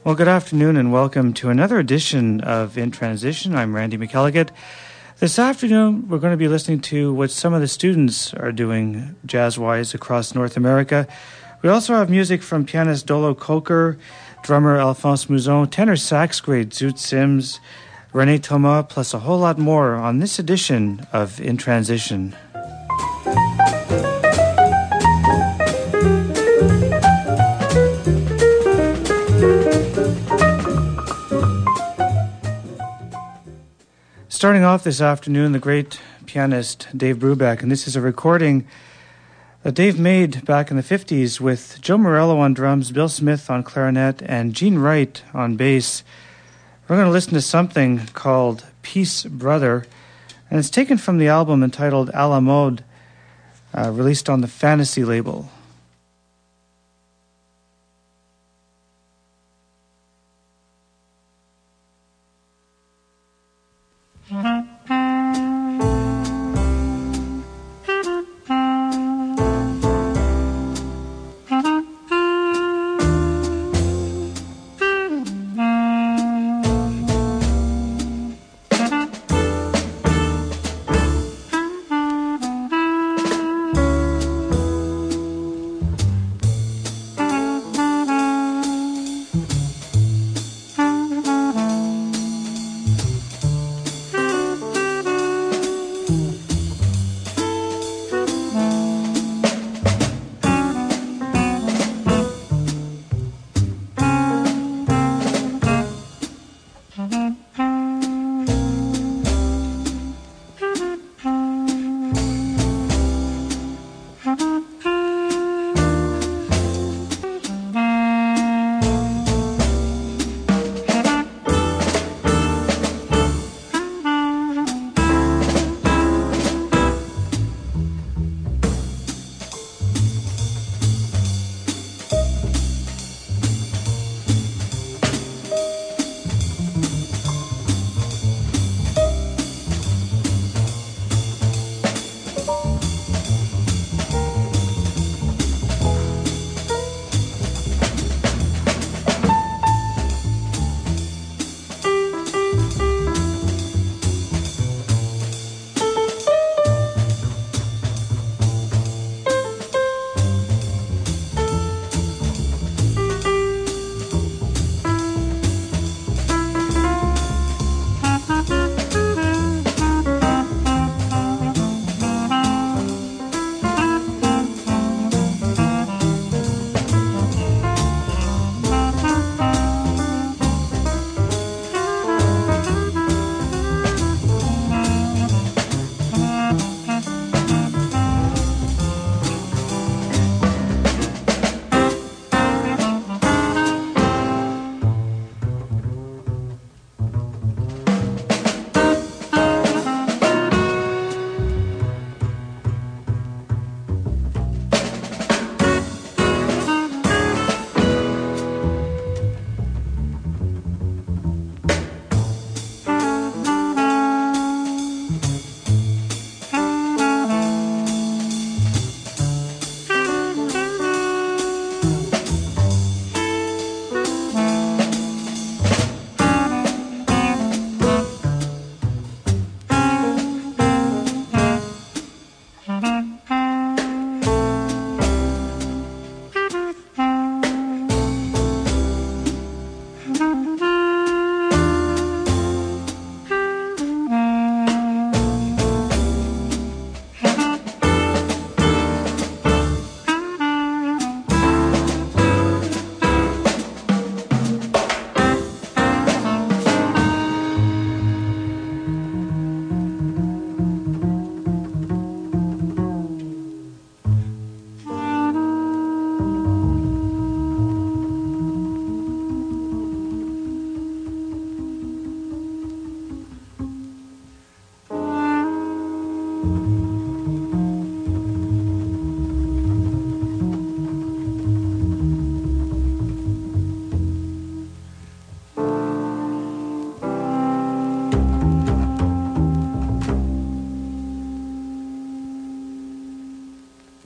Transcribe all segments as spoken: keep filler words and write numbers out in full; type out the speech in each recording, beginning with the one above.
Well, good afternoon and welcome to another edition of In Transition. I'm Randy McElligott. This afternoon, we're going to be listening to what some of the students are doing jazz-wise across North America. We also have music from pianist Dolo Coker, drummer Alphonse Mouzon, tenor sax great Zoot Sims, René Thomas, plus a whole lot more on this edition of In Transition. Starting off this afternoon, the great pianist Dave Brubeck, and this is a recording that Dave made back in the fifties with Joe Morello on drums, Bill Smith on clarinet, and Gene Wright on bass. We're going to listen to something called Peace Brother, and it's taken from the album entitled A la Mode, uh, released on the Fantasy label.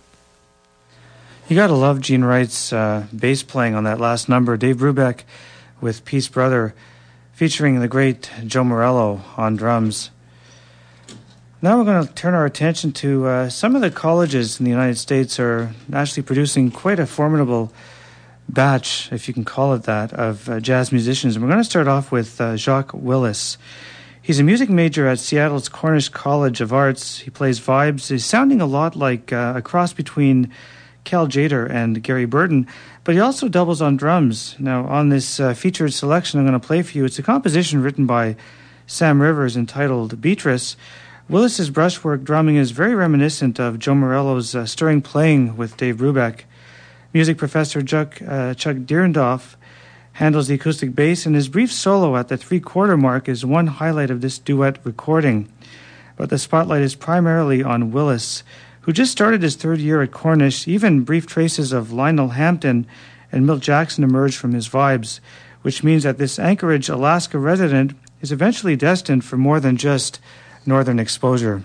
You got to love Gene Wright's uh, bass playing on that last number. Dave Brubeck with Peace Brother, featuring the great Joe Morello on drums. Now we're going to turn our attention to uh, some of the colleges in the United States are actually producing quite a formidable batch, if you can call it that, of uh, jazz musicians. And we're going to start off with uh, Jacques Willis. He's a music major at Seattle's Cornish College of Arts. He plays vibes. He's sounding a lot like uh, a cross between Cal Jader and Gary Burton, but he also doubles on drums. Now, on this uh, featured selection I'm going to play for you, it's a composition written by Sam Rivers entitled Beatrice. Willis's brushwork drumming is very reminiscent of Joe Morello's uh, stirring playing with Dave Brubeck. Music professor Chuck, uh, Chuck Dierendorf handles the acoustic bass, and his brief solo at the three-quarter mark is one highlight of this duet recording. But the spotlight is primarily on Willis, who just started his third year at Cornish. Even brief traces of Lionel Hampton and Milt Jackson emerge from his vibes, which means that this Anchorage, Alaska resident is eventually destined for more than just northern exposure.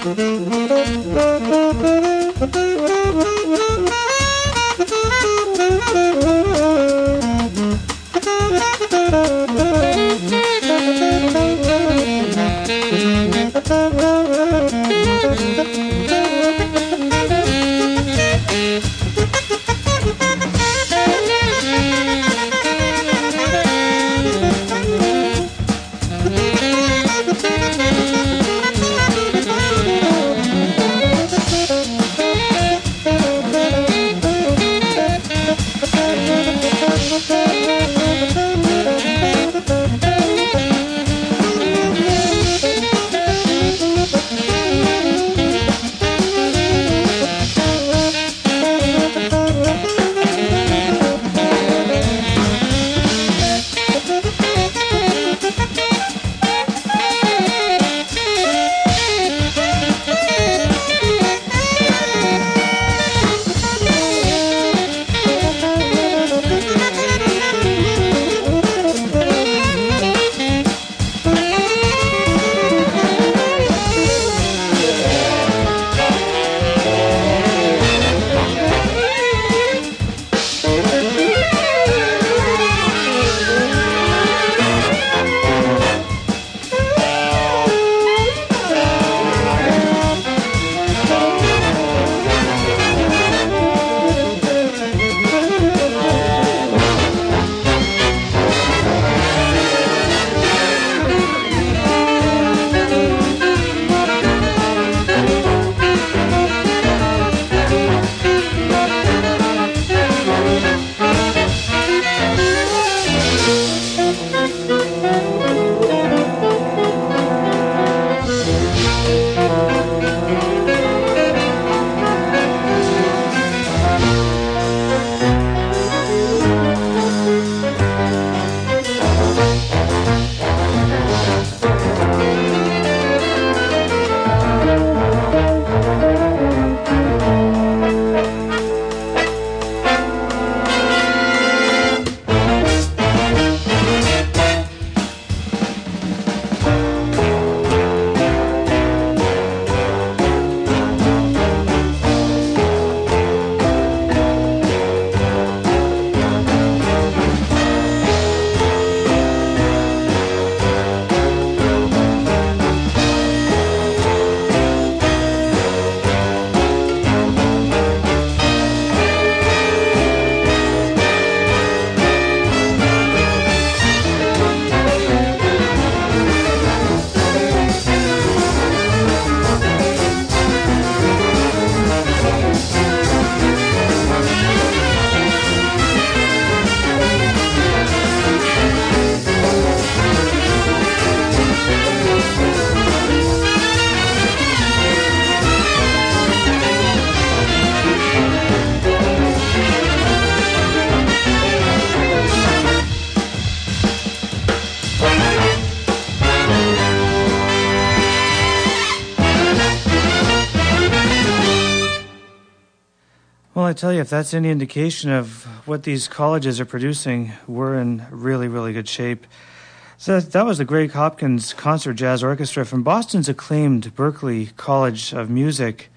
Well, I tell you, if that's any indication of what these colleges are producing, we're in really, really good shape. So that was the Greg Hopkins Concert Jazz Orchestra from Boston's acclaimed Berklee College of Music,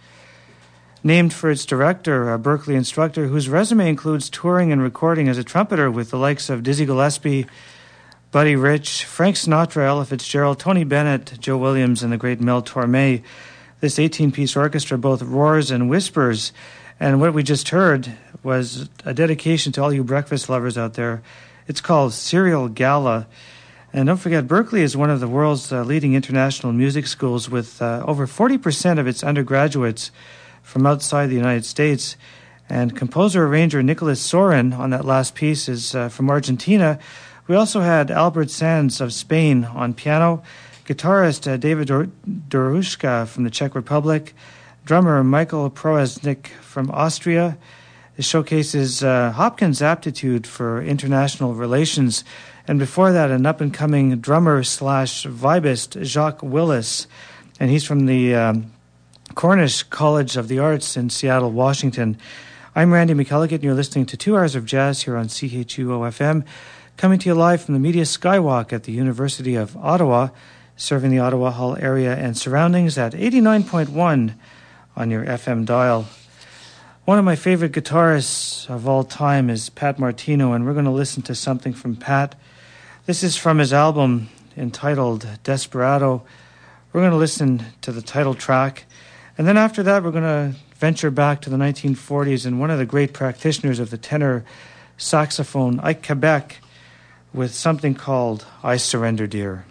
named for its director, a Berklee instructor whose resume includes touring and recording as a trumpeter with the likes of Dizzy Gillespie, Buddy Rich, Frank Sinatra, Ella Fitzgerald, Tony Bennett, Joe Williams, and the great Mel Torme. This eighteen-piece orchestra both roars and whispers. And what we just heard was a dedication to all you breakfast lovers out there. It's called Cereal Gala. And don't forget, Berklee is one of the world's uh, leading international music schools with uh, over forty percent of its undergraduates from outside the United States. And composer-arranger Nicholas Sorin on that last piece is uh, from Argentina. We also had Albert Sanz of Spain on piano, guitarist uh, David Dor- Dorushka from the Czech Republic, drummer Michael Proasnik from Austria. It showcases uh, Hopkins' aptitude for international relations. And before that, an up-and-coming drummer slash vibist, Jacques Willis. And he's from the um, Cornish College of the Arts in Seattle, Washington. I'm Randy McElligott, and you're listening to Two Hours of Jazz here on C H U O F M, coming to you live from the Media Skywalk at the University of Ottawa. serving the Ottawa Hull area and surroundings at eighty-nine point one on your F M dial. One of my favorite guitarists of all time is Pat Martino, and we're going to listen to something from Pat. This is from his album entitled Desperado. We're going to listen to the title track, and then after that we're going to venture back to the nineteen forties and one of the great practitioners of the tenor saxophone, Ike Quebec, with something called I Surrender Dear.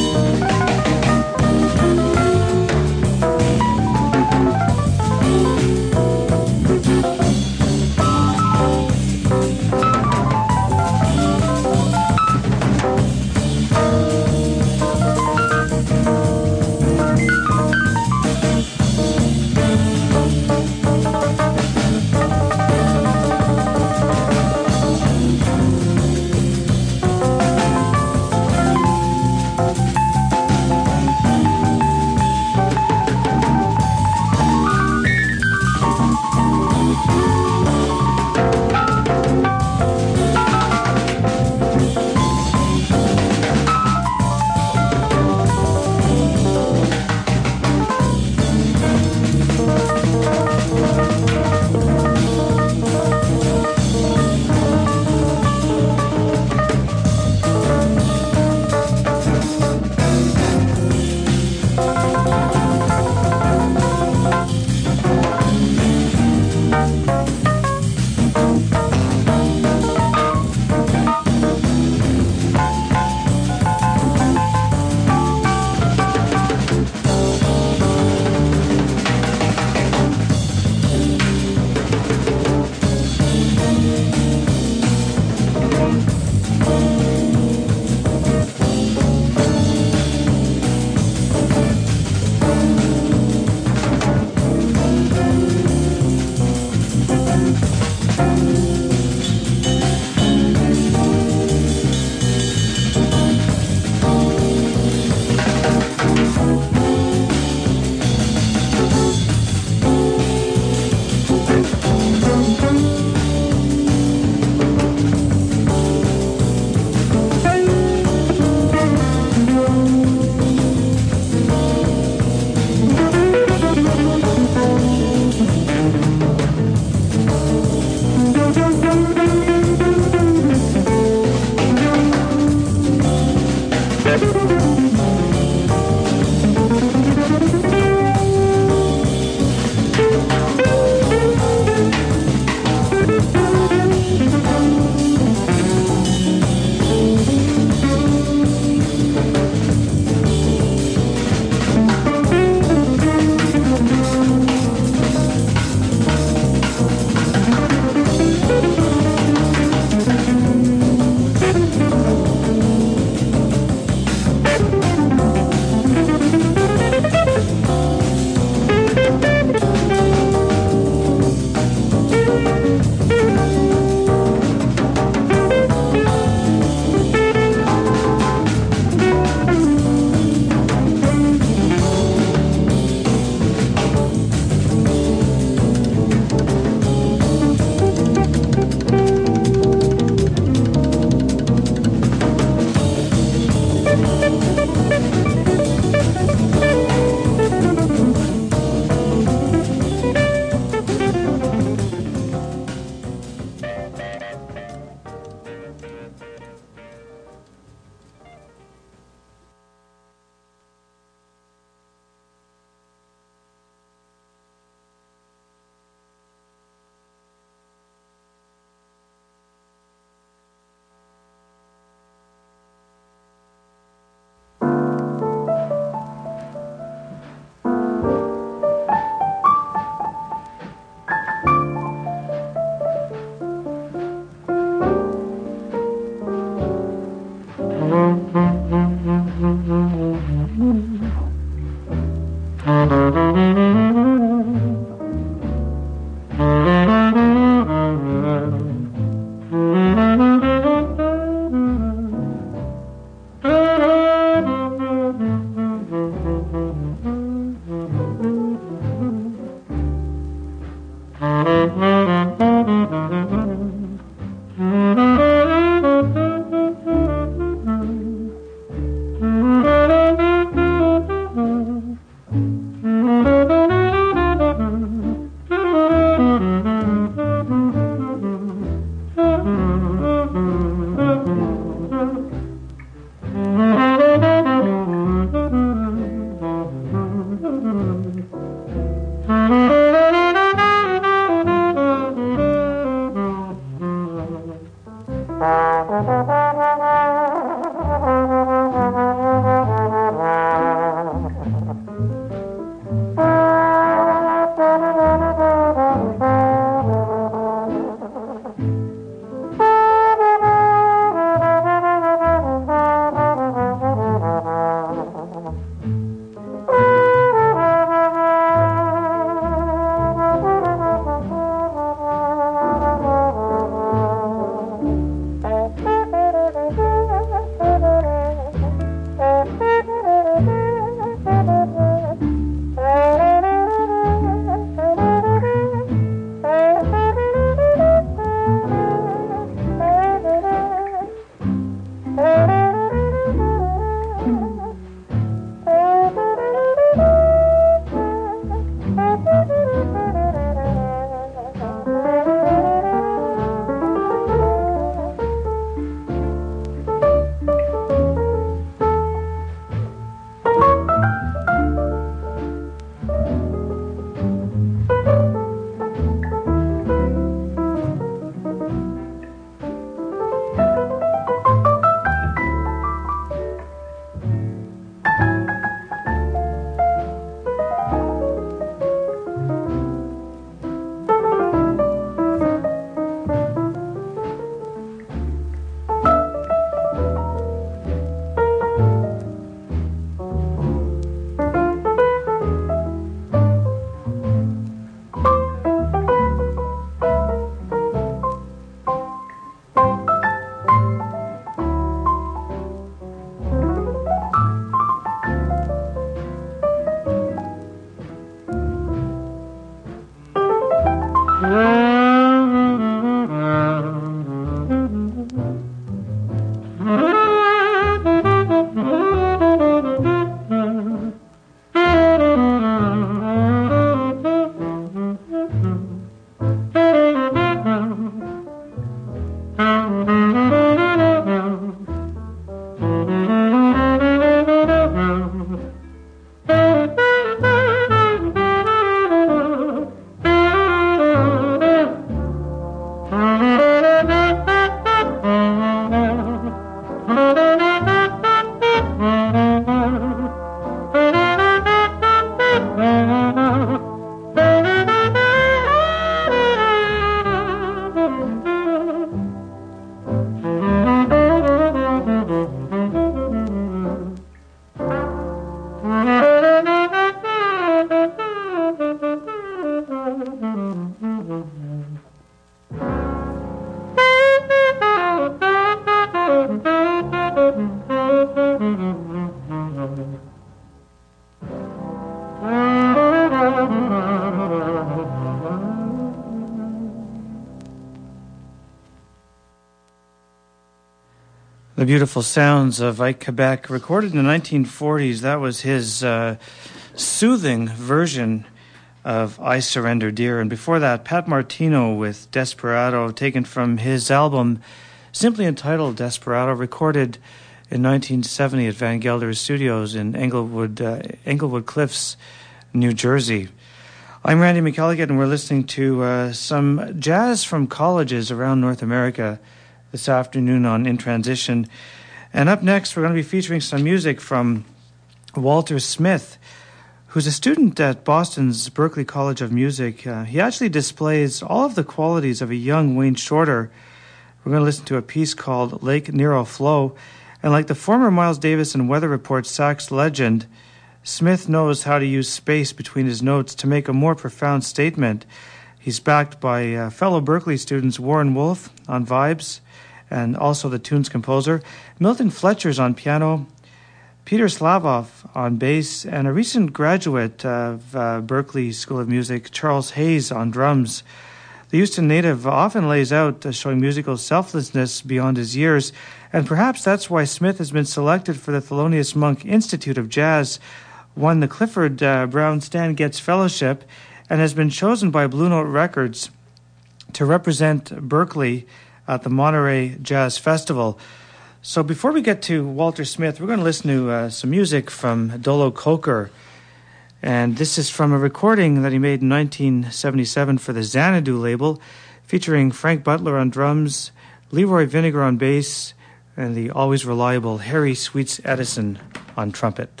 The beautiful sounds of Ike Quebec, recorded in the nineteen forties. That was his uh, soothing version of I Surrender Dear. And before that, Pat Martino with Desperado, taken from his album simply entitled Desperado, recorded in nineteen seventy at Van Gelder Studios in Englewood, uh, Englewood Cliffs, New Jersey. I'm Randy McElligott, and we're listening to uh, some jazz from colleges around North America this afternoon on In Transition. And up next, we're going to be featuring some music from Walter Smith, who's a student at Boston's Berklee College of Music. Uh, he actually displays all of the qualities of a young Wayne Shorter. We're going to listen to a piece called Lake Nero Flow. And like the former Miles Davis and Weather Report sax legend, Smith knows how to use space between his notes to make a more profound statement. He's backed by uh, fellow Berklee students Warren Wolf on vibes, and also the tune's composer. Milton Fletcher's on piano, Peter Slavov on bass, and a recent graduate of uh, Berklee School of Music, Charles Hayes, on drums. The Houston native often lays out uh, showing musical selflessness beyond his years, and perhaps that's why Smith has been selected for the Thelonious Monk Institute of Jazz, won the Clifford uh, Brown Stan Getz Fellowship, and has been chosen by Blue Note Records to represent Berklee at the Monterey Jazz Festival. So before we get to Walter Smith, we're going to listen to uh, some music from Dolo Coker. And this is from a recording that he made in nineteen seventy-seven for the Xanadu label, featuring Frank Butler on drums, Leroy Vinegar on bass, and the always reliable Harry Sweets Edison on trumpet.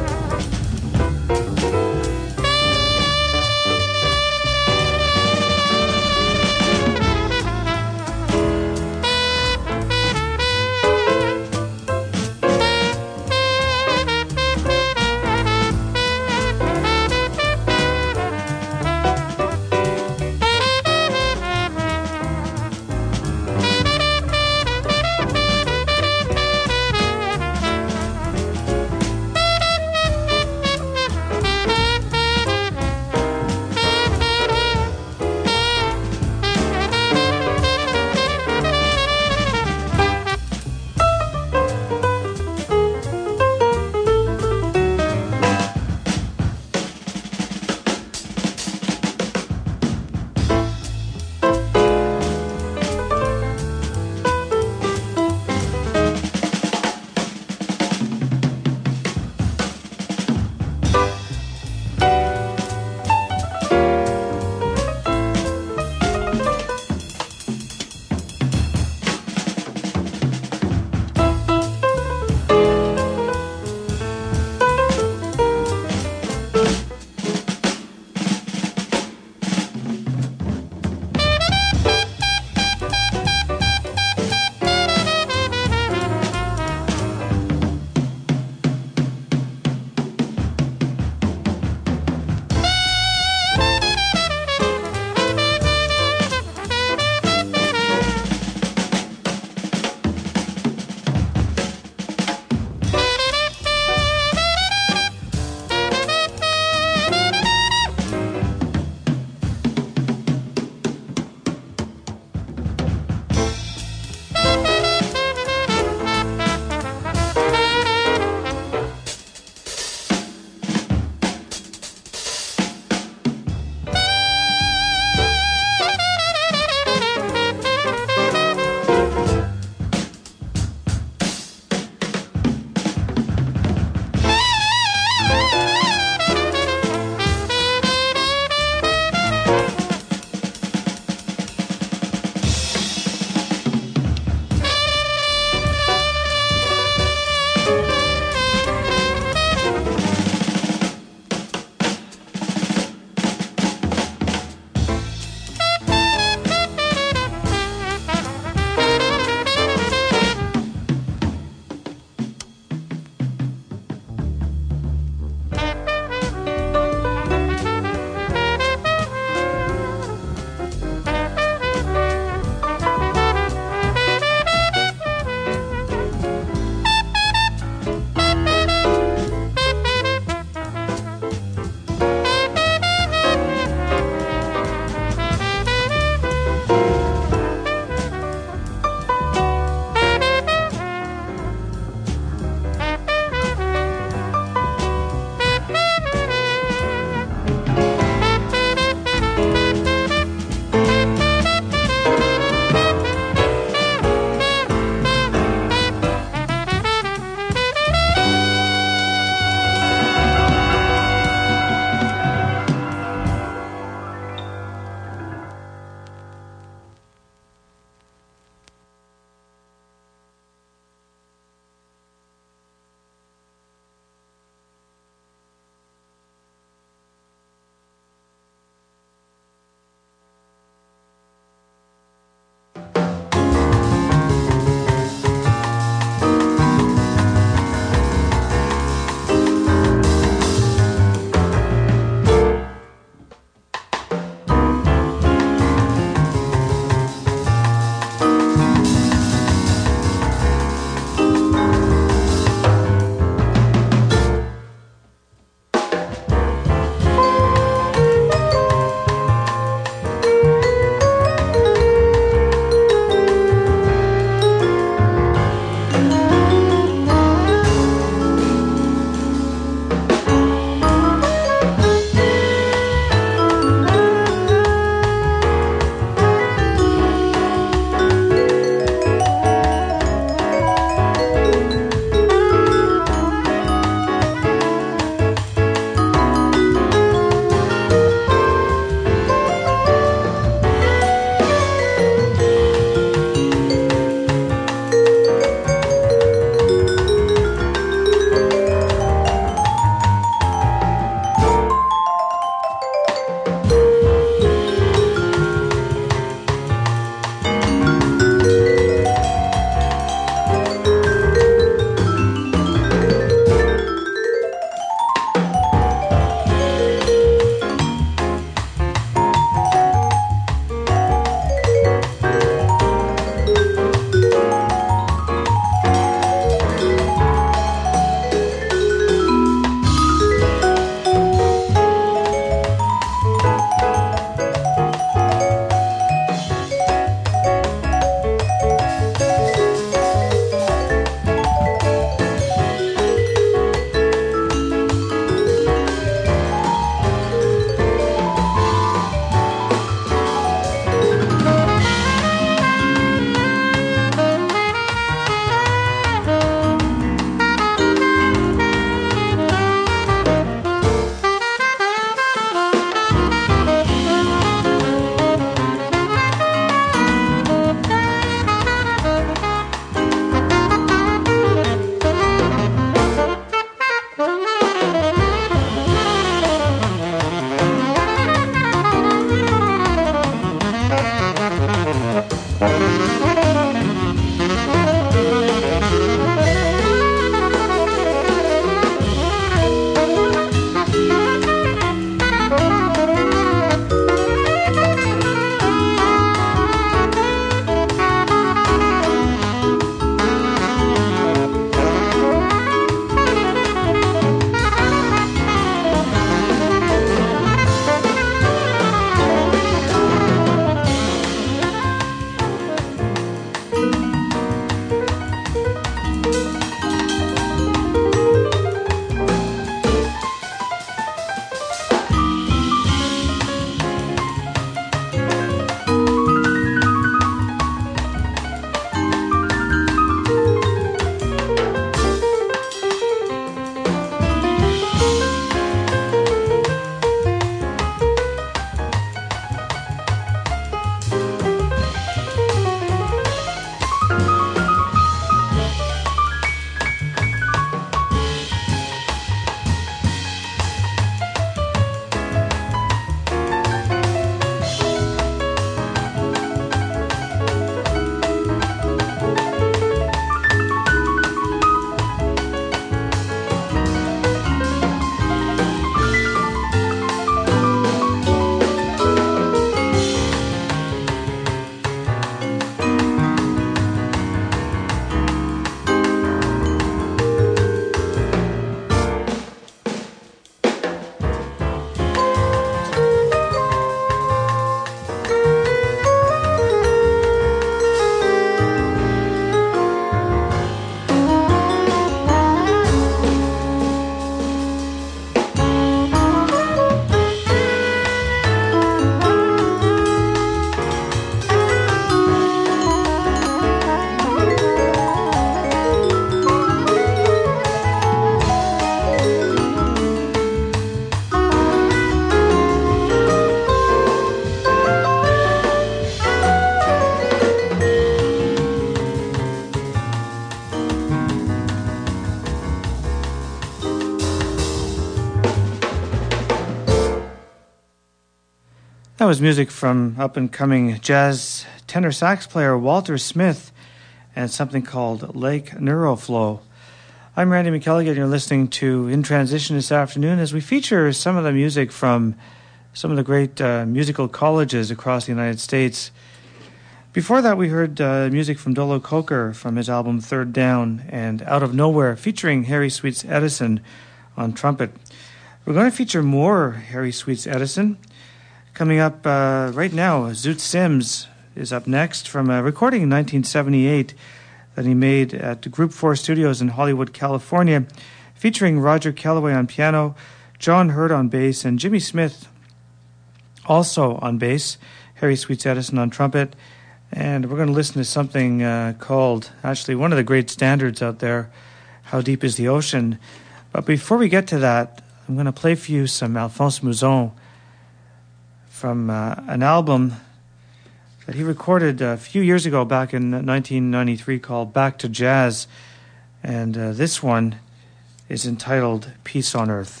That was music from up-and-coming jazz tenor sax player Walter Smith and something called Lake Neuroflow. I'm Randy McElligott, and you're listening to In Transition this afternoon as we feature some of the music from some of the great uh, musical colleges across the United States. Before that, we heard uh, music from Dolo Coker from his album Third Down and Out of Nowhere, featuring Harry Sweets Edison on trumpet. We're going to feature more Harry Sweets Edison. Coming up uh, right now, Zoot Sims is up next from a recording in nineteen seventy-eight that he made at Group four Studios in Hollywood, California, featuring Roger Kellaway on piano, John Hurt on bass, and Jimmy Smith also on bass, Harry Sweets Edison on trumpet. And we're going to listen to something uh, called, actually one of the great standards out there, How Deep is the Ocean? But before we get to that, I'm going to play for you some Alphonse Mouzon from uh, an album that he recorded a few years ago, back in nineteen ninety-three, called Back to Jazz. And uh, this one is entitled Peace on Earth.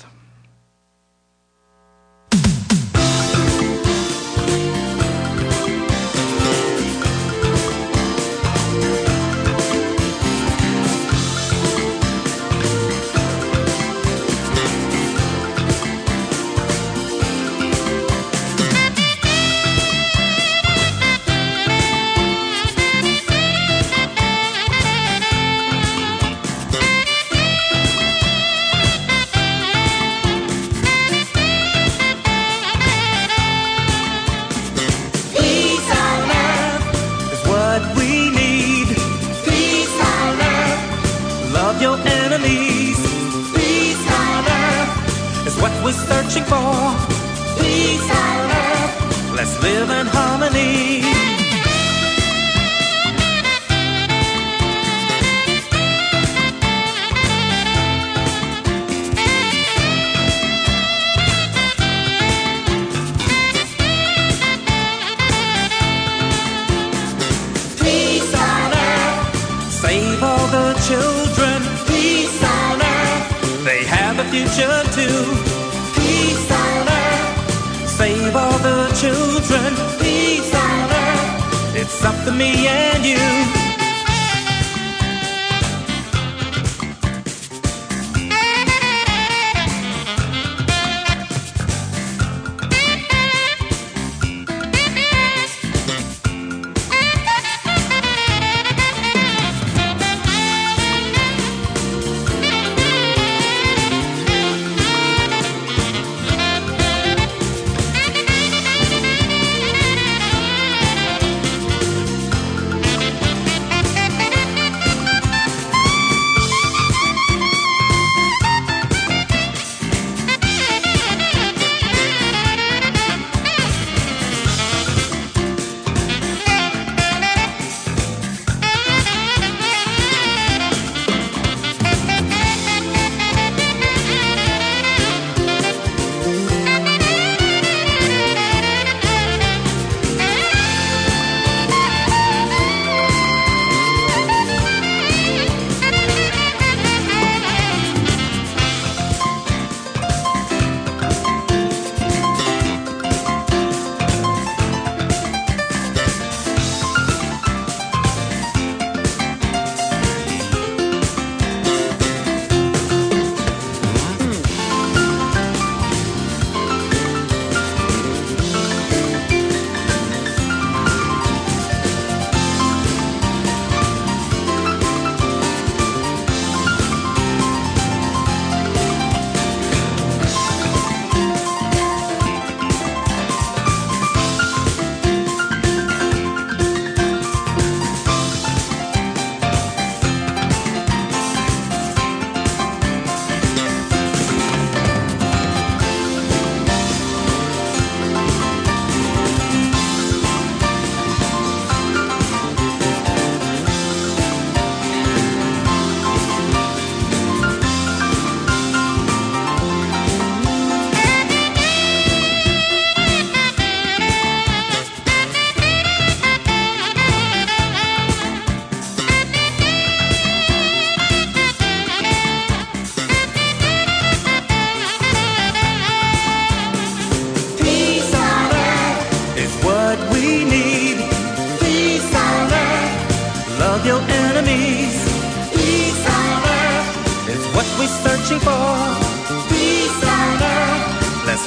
Searching for peace on earth. Let's live in harmony. Peace on earth. Save all the children. Peace on earth. They have a future too. Save all the children, peace on earth. It's up to me and you.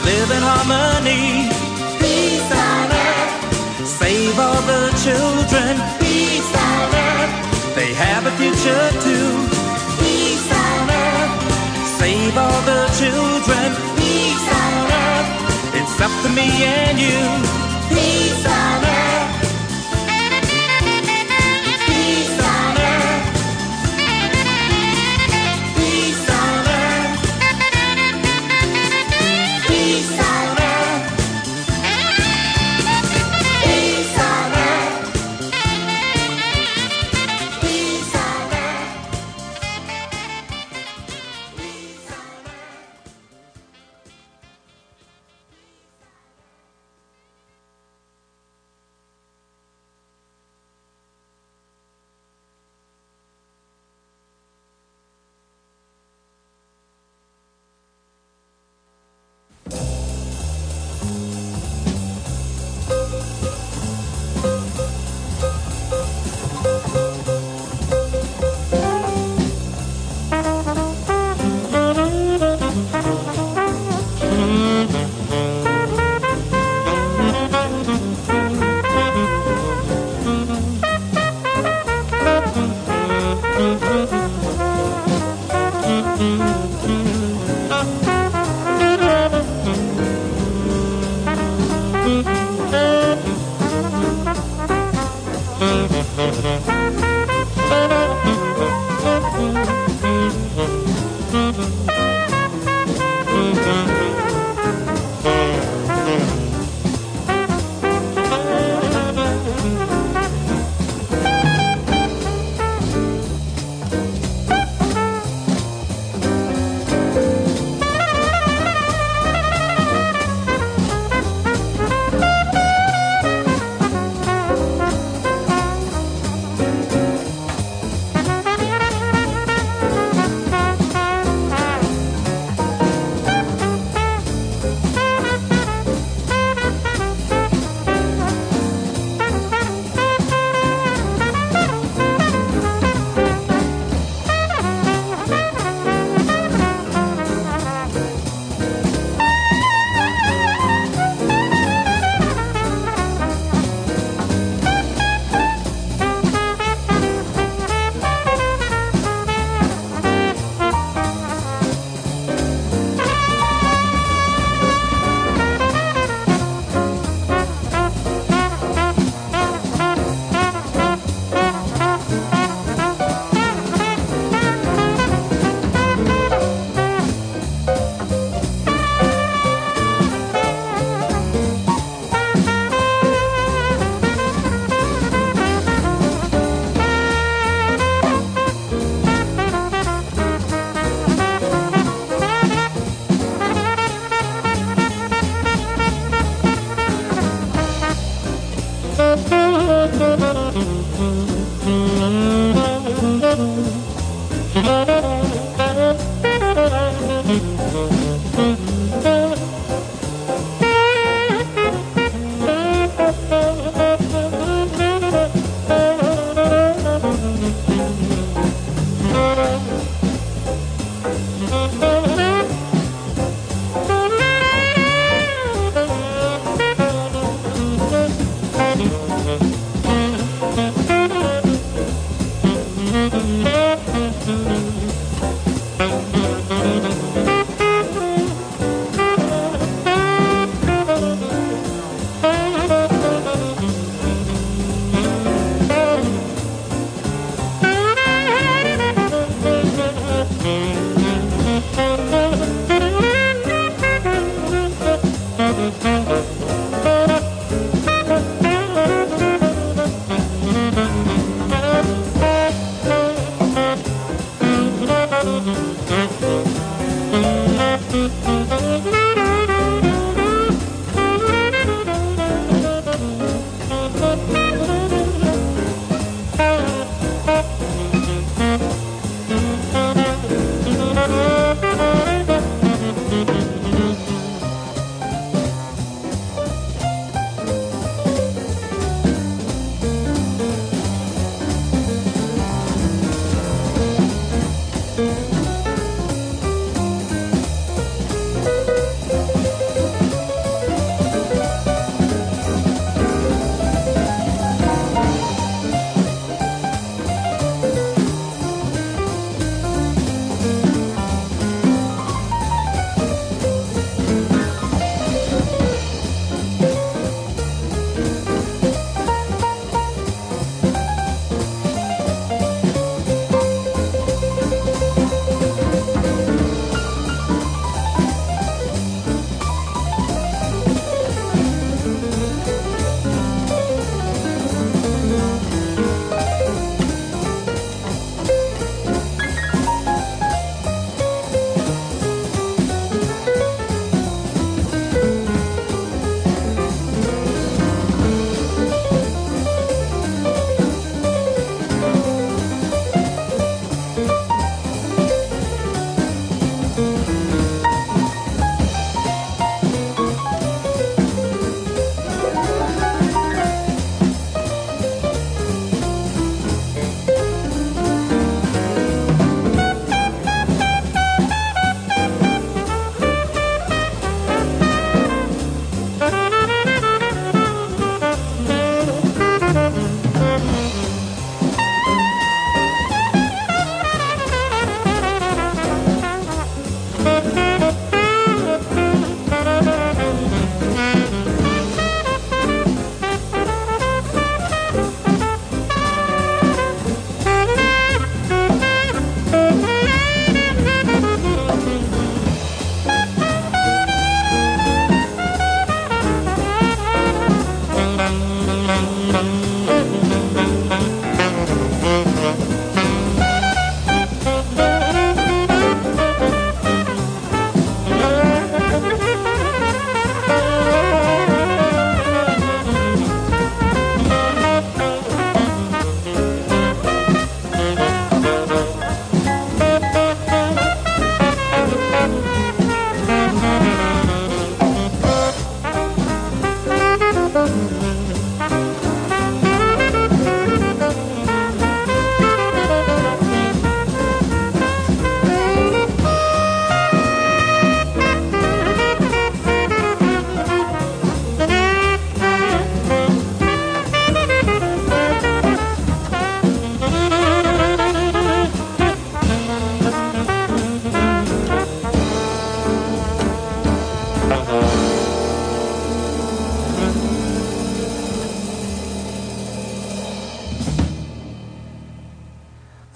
live in harmony. Peace on earth. Save all the children. Peace on earth. They have a future too. Peace on earth. Save all the children. Peace on earth. It's up to me and you. Peace on earth. Peace on earth. Peace on earth. Peace on earth. Peace on earth. Peace on earth. Peace on earth.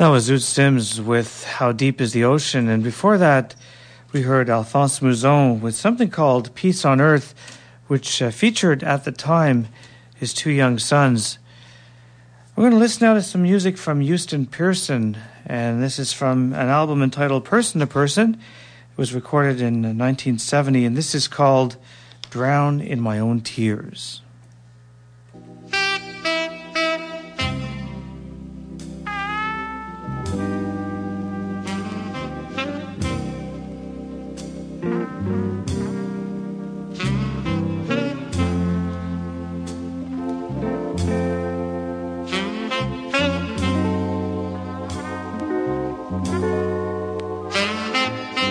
That was Zoot Sims with How Deep is the Ocean. And before that, we heard Alphonse Mouzon with something called Peace on Earth, which uh, featured at the time his two young sons. We're going to listen now to some music from Houston Pearson, and this is from an album entitled Person to Person. It was recorded in nineteen seventy, and this is called Drown in My Own Tears.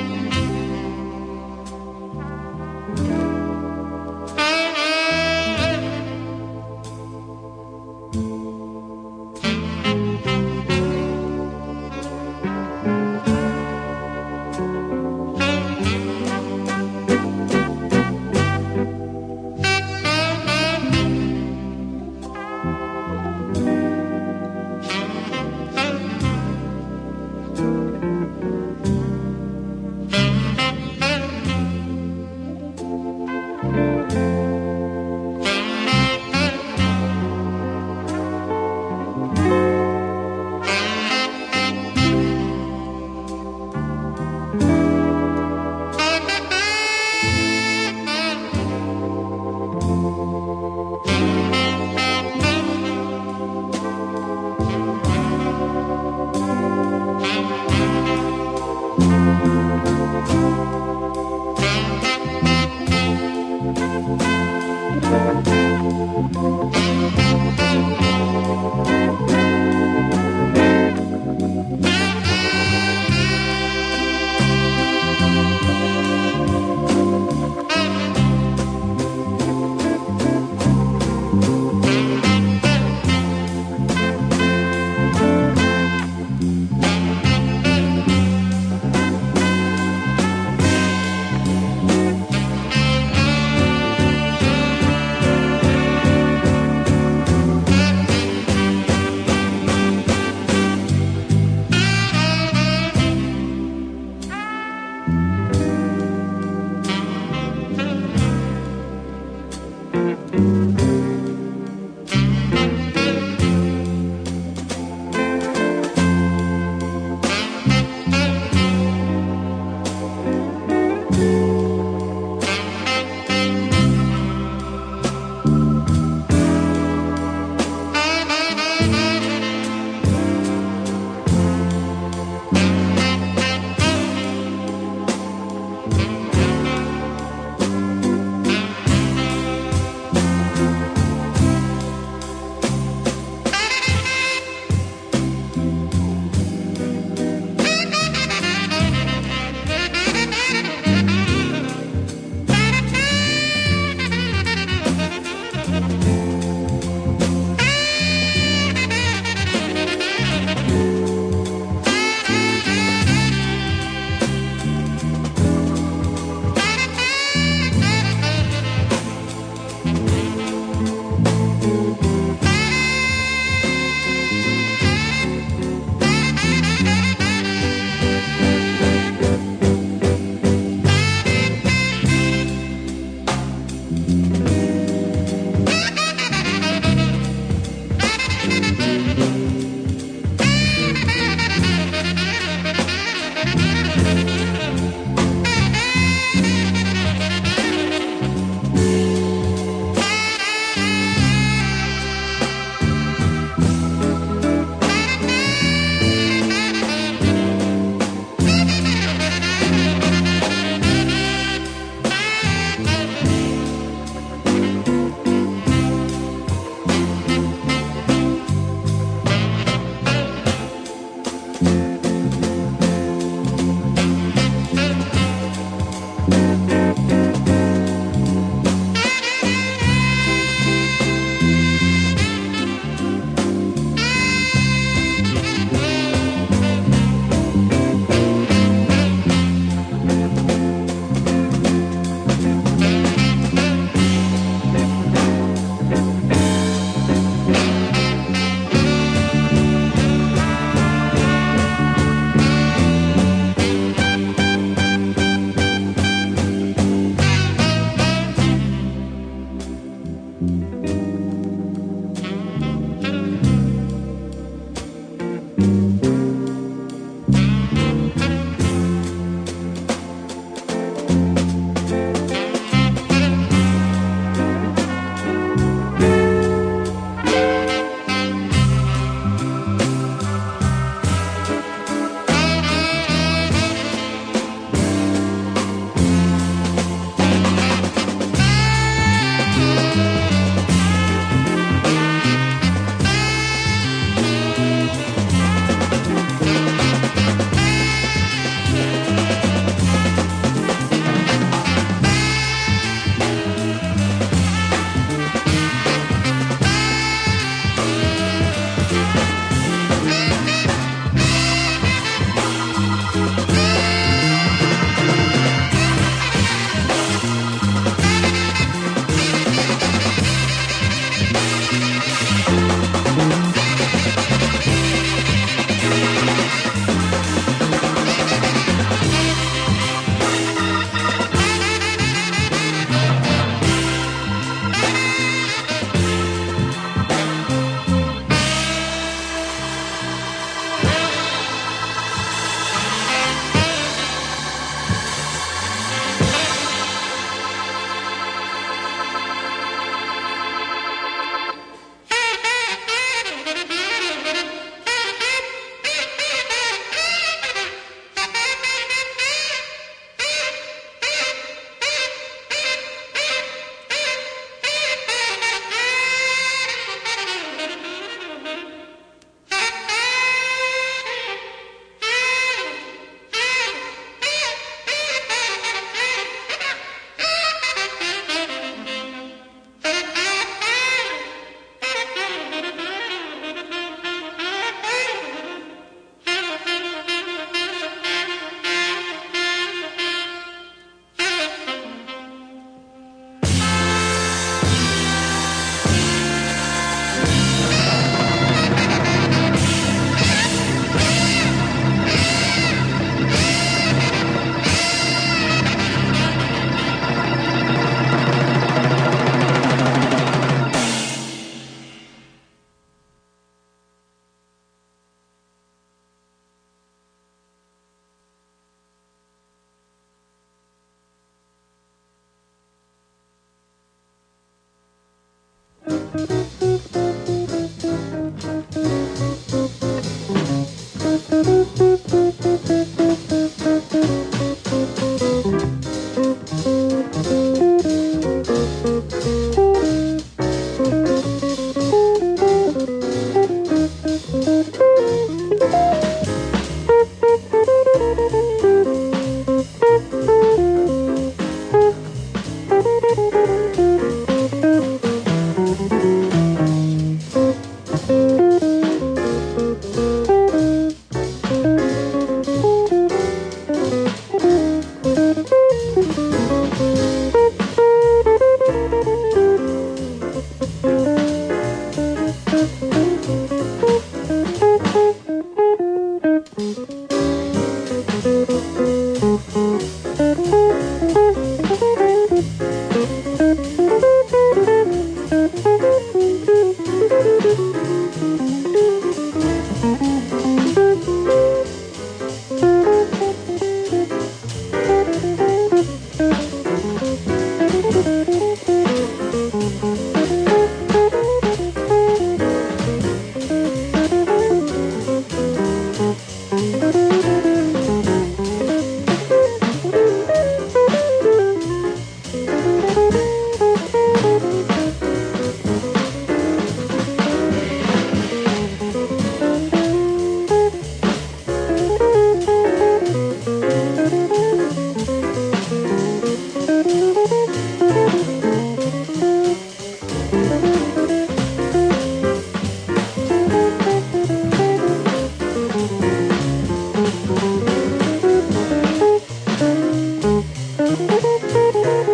Thank you.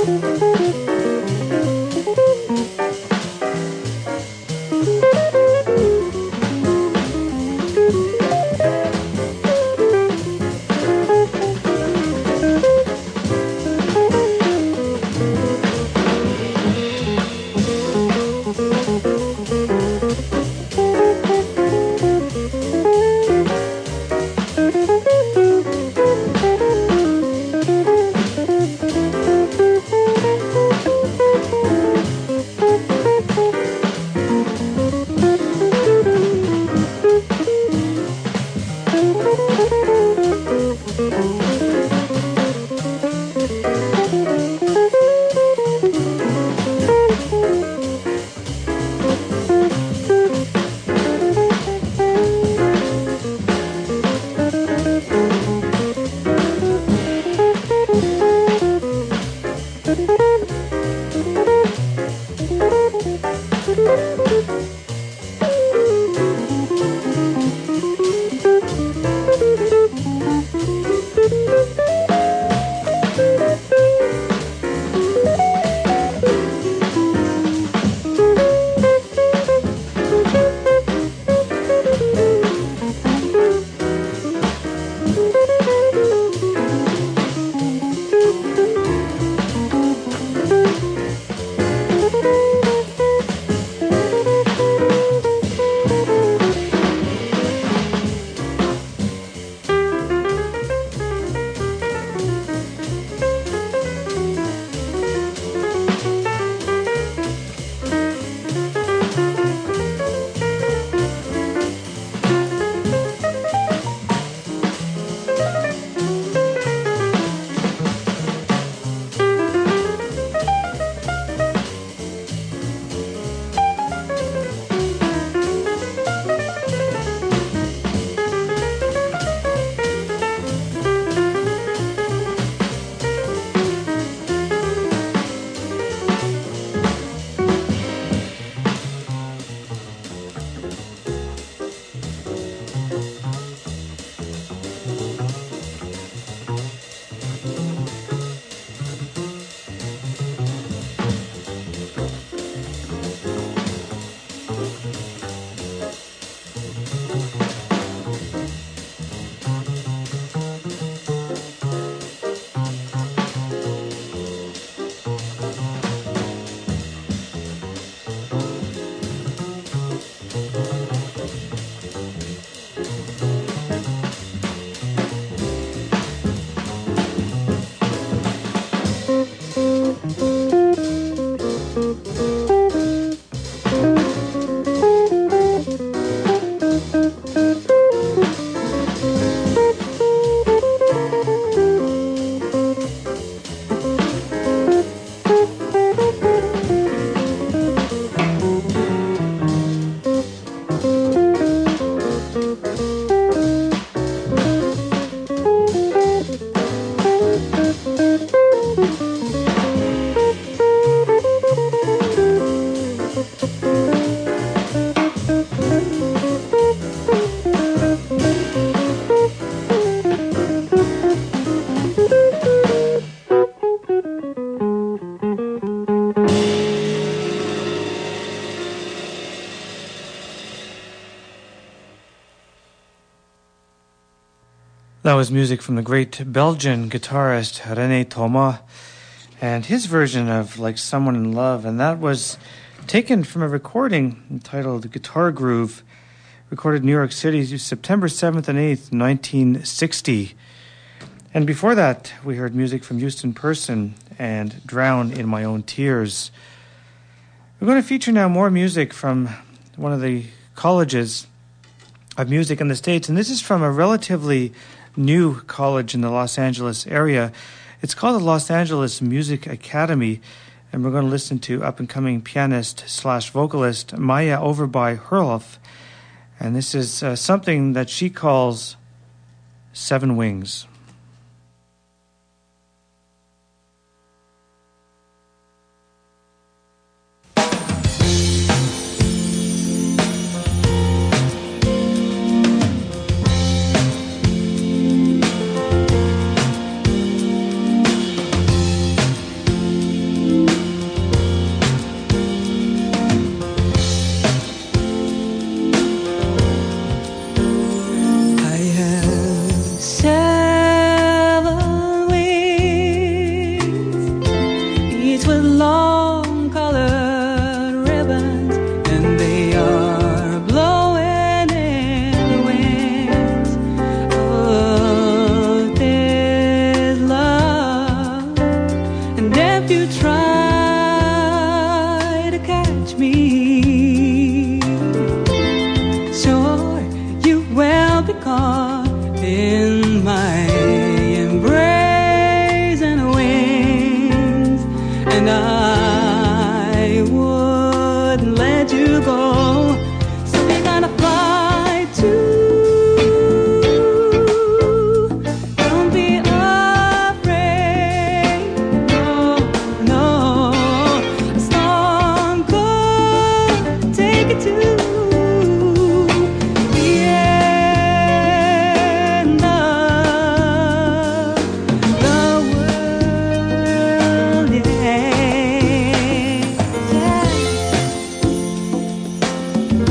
That was music from the great Belgian guitarist René Thomas and his version of Like Someone in Love. And that was taken from a recording entitled Guitar Groove, recorded in New York City September seventh and eighth, nineteen sixty. And before that, we heard music from Houston Person and Drown in My Own Tears. We're going to feature now more music from one of the colleges of music in the States, and this is from a relatively new college in the Los Angeles area. It's called the Los Angeles Music Academy, and we're going to listen to up-and-coming pianist slash vocalist Maya Overby Herluf, and this is uh, something that she calls Seven Wings. if you try to catch me, sure you will be caught in my embrace and wings, and I wouldn't let you go. So we're gonna fly to. Don't be afraid, no, no. A storm could take it to the end of the world, yeah, yeah.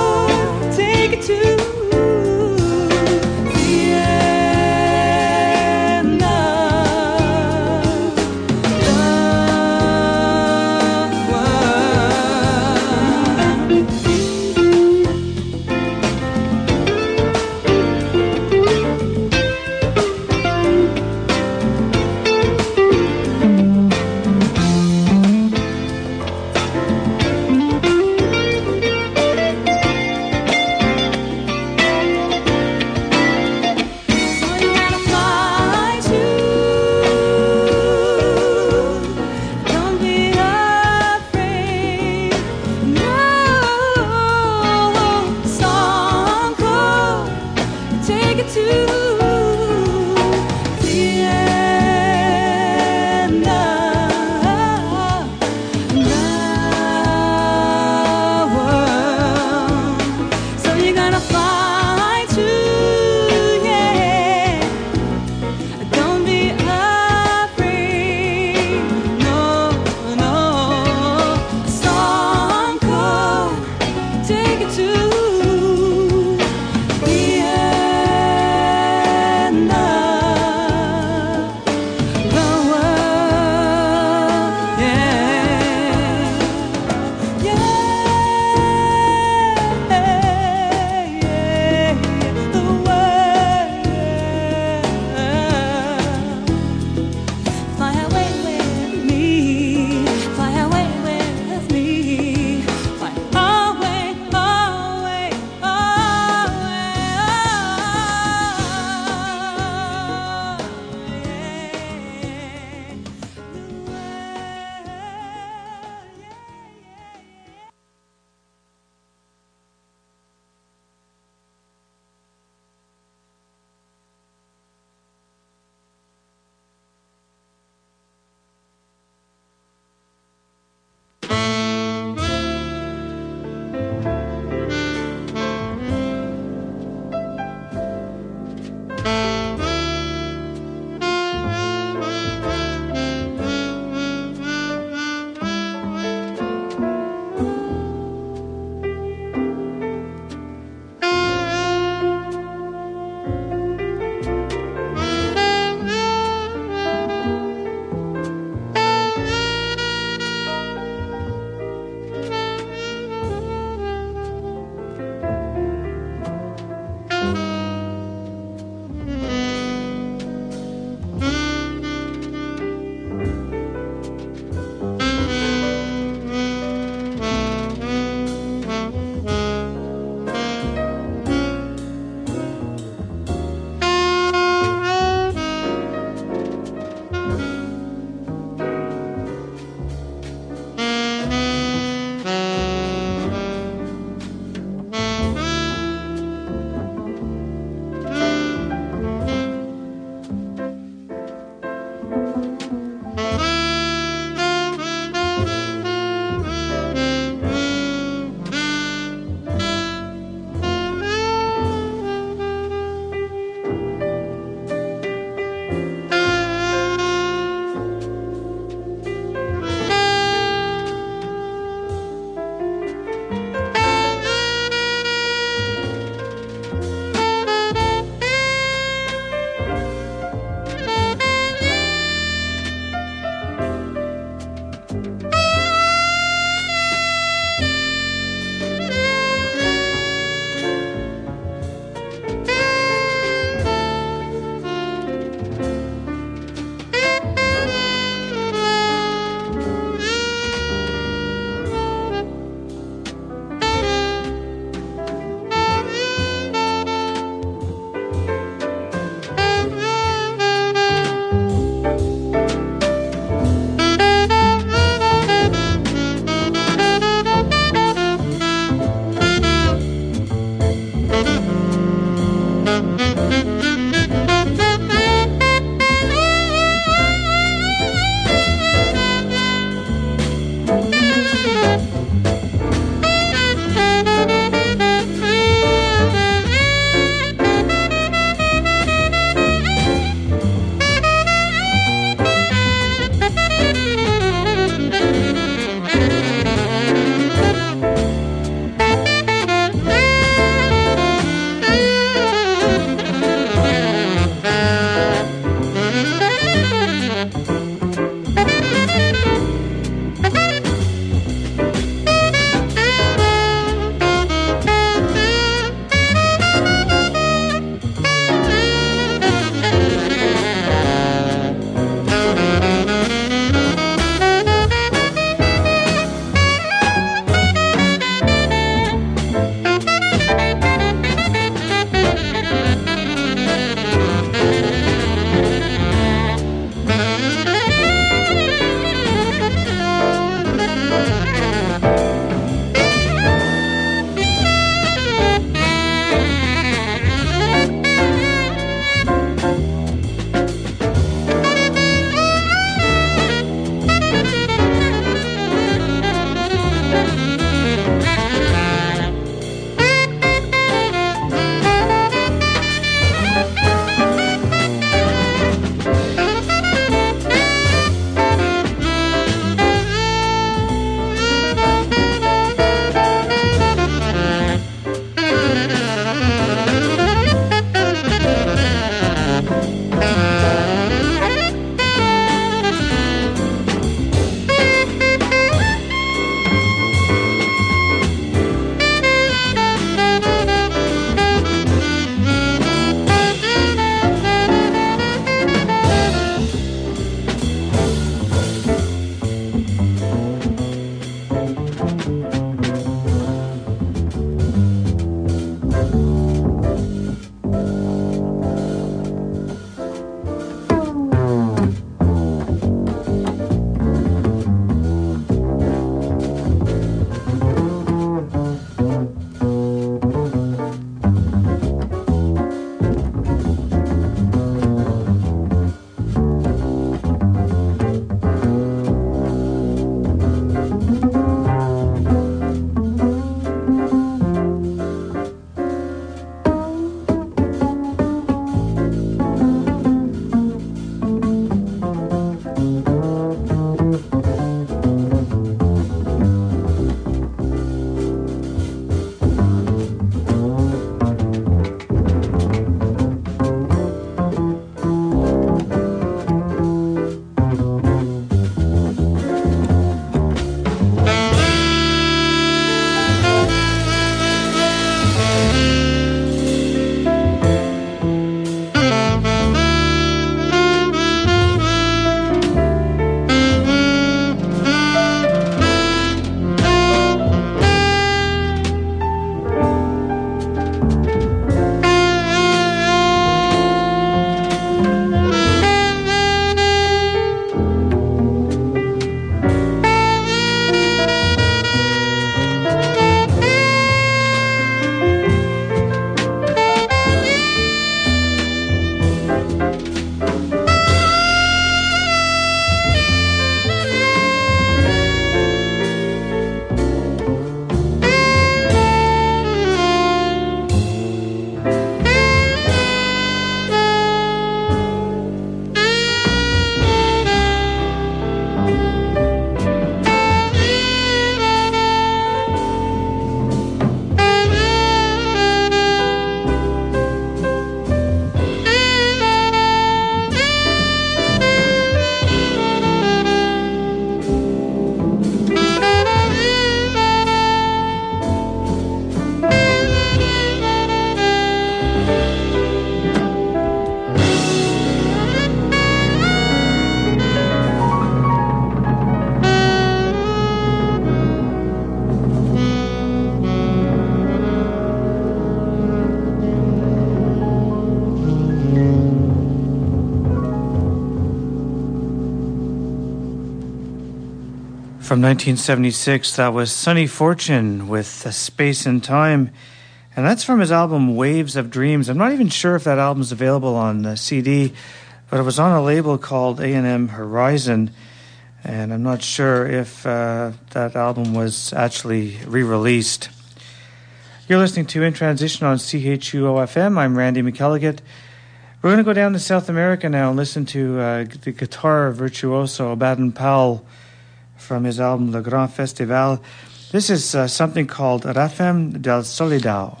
From nineteen seventy-six, that was Sonny Fortune with uh, Space and Time. And that's from his album Waves of Dreams. I'm not even sure if that album's available on uh, C D, but it was on a label called A and M Horizon. And I'm not sure if uh, that album was actually re-released. You're listening to In Transition on C H U O F M. I'm Randy McElligott. We're going to go down to South America now and listen to uh, the guitar virtuoso Baden Powell from his album Le Grand Festival. This is uh, something called Rafem del Solidao.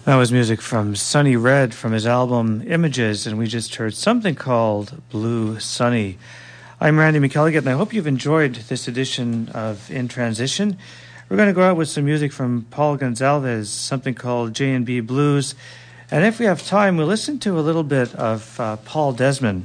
That was music from Sonny Red from his album Images, and we just heard something called Blue Sunny. I'm Randy McElligott, and I hope you've enjoyed this edition of In Transition. We're going to go out with some music from Paul Gonzalez, something called J and B Blues. And if we have time, we'll listen to a little bit of uh, Paul Desmond.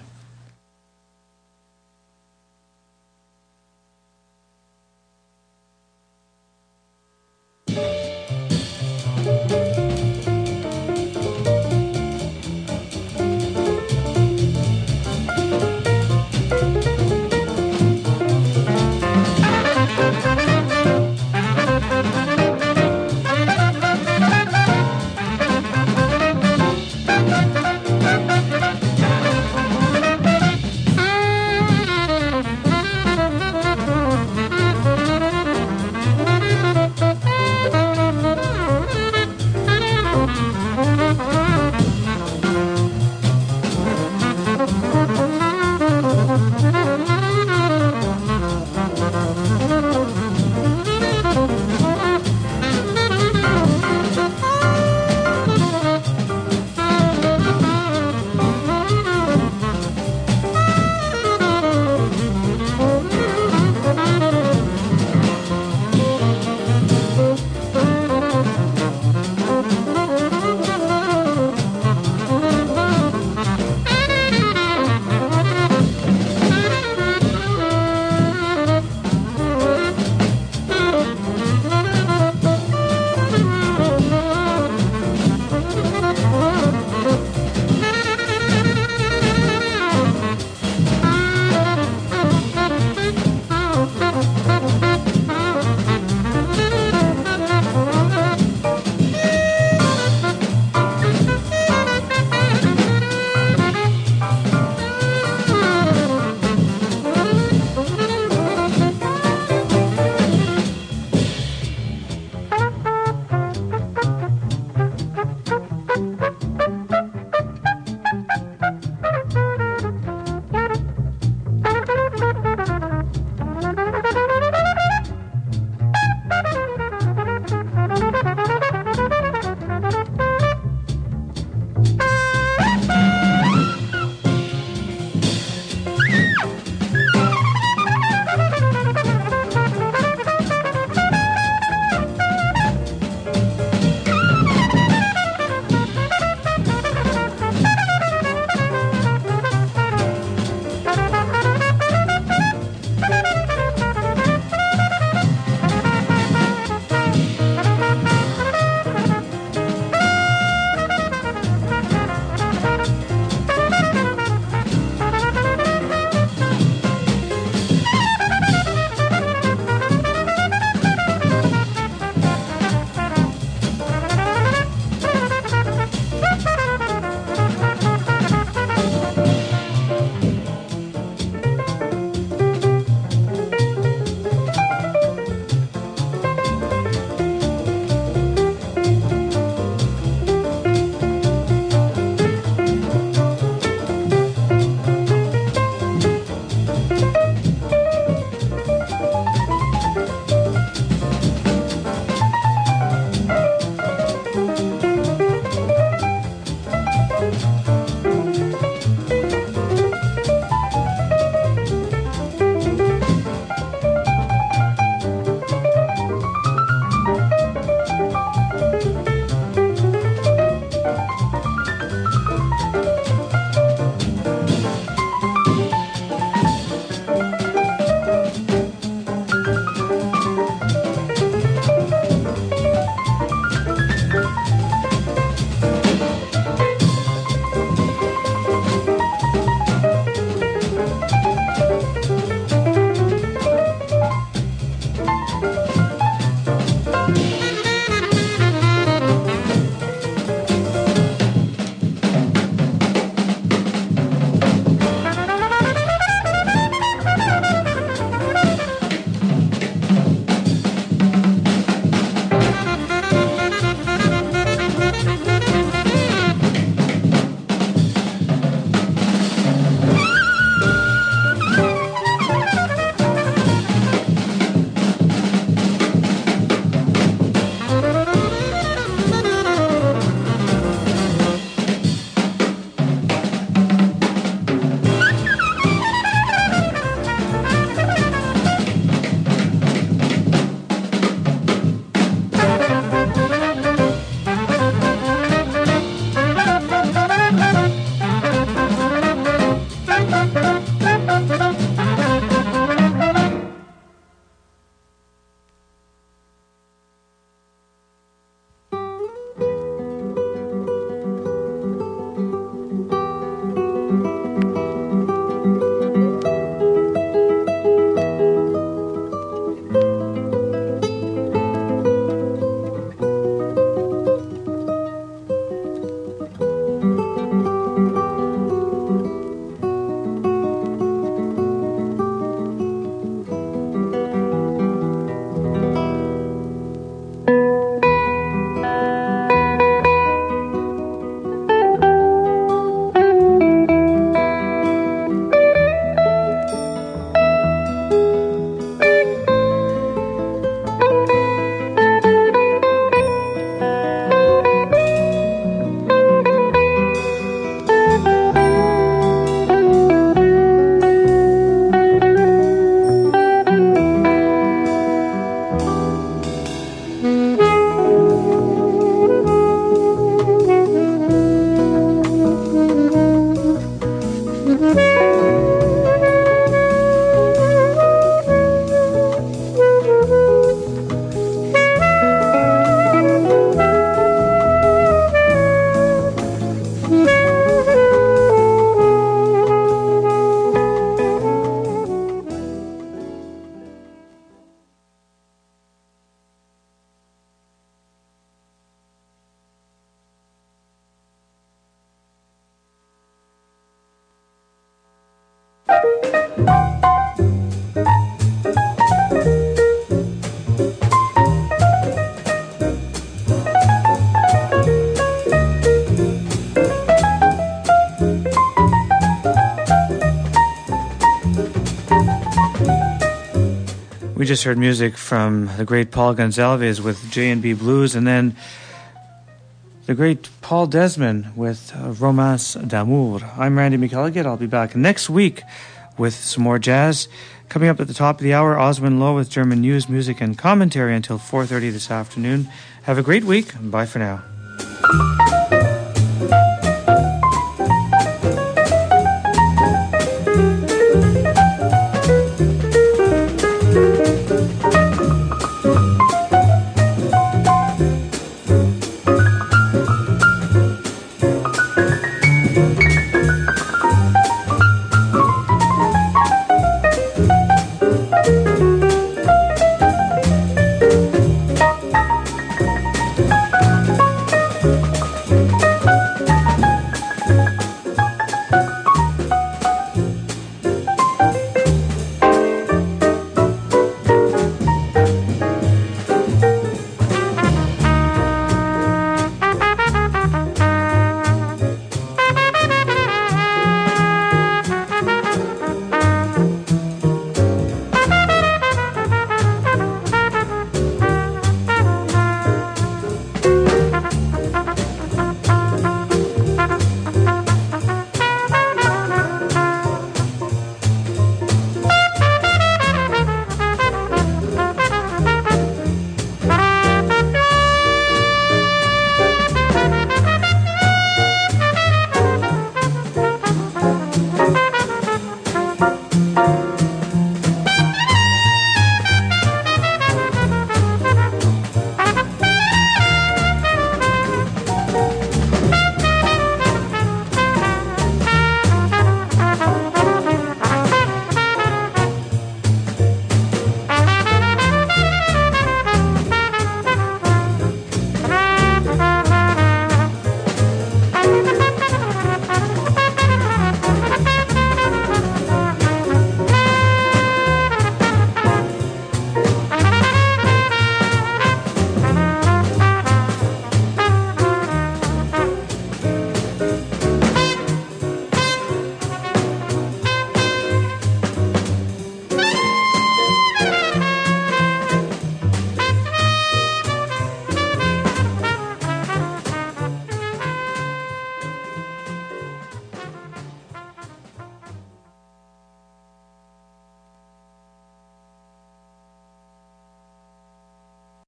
We just heard music from the great Paul Gonsalves with J and B Blues, and then the great Paul Desmond with uh, Romance d'Amour. I'm Randy McElligott. I'll be back next week with some more jazz. Coming up at the top of the hour, Oswin Lowe with German news, music, and commentary until four thirty this afternoon. Have a great week. Bye for now.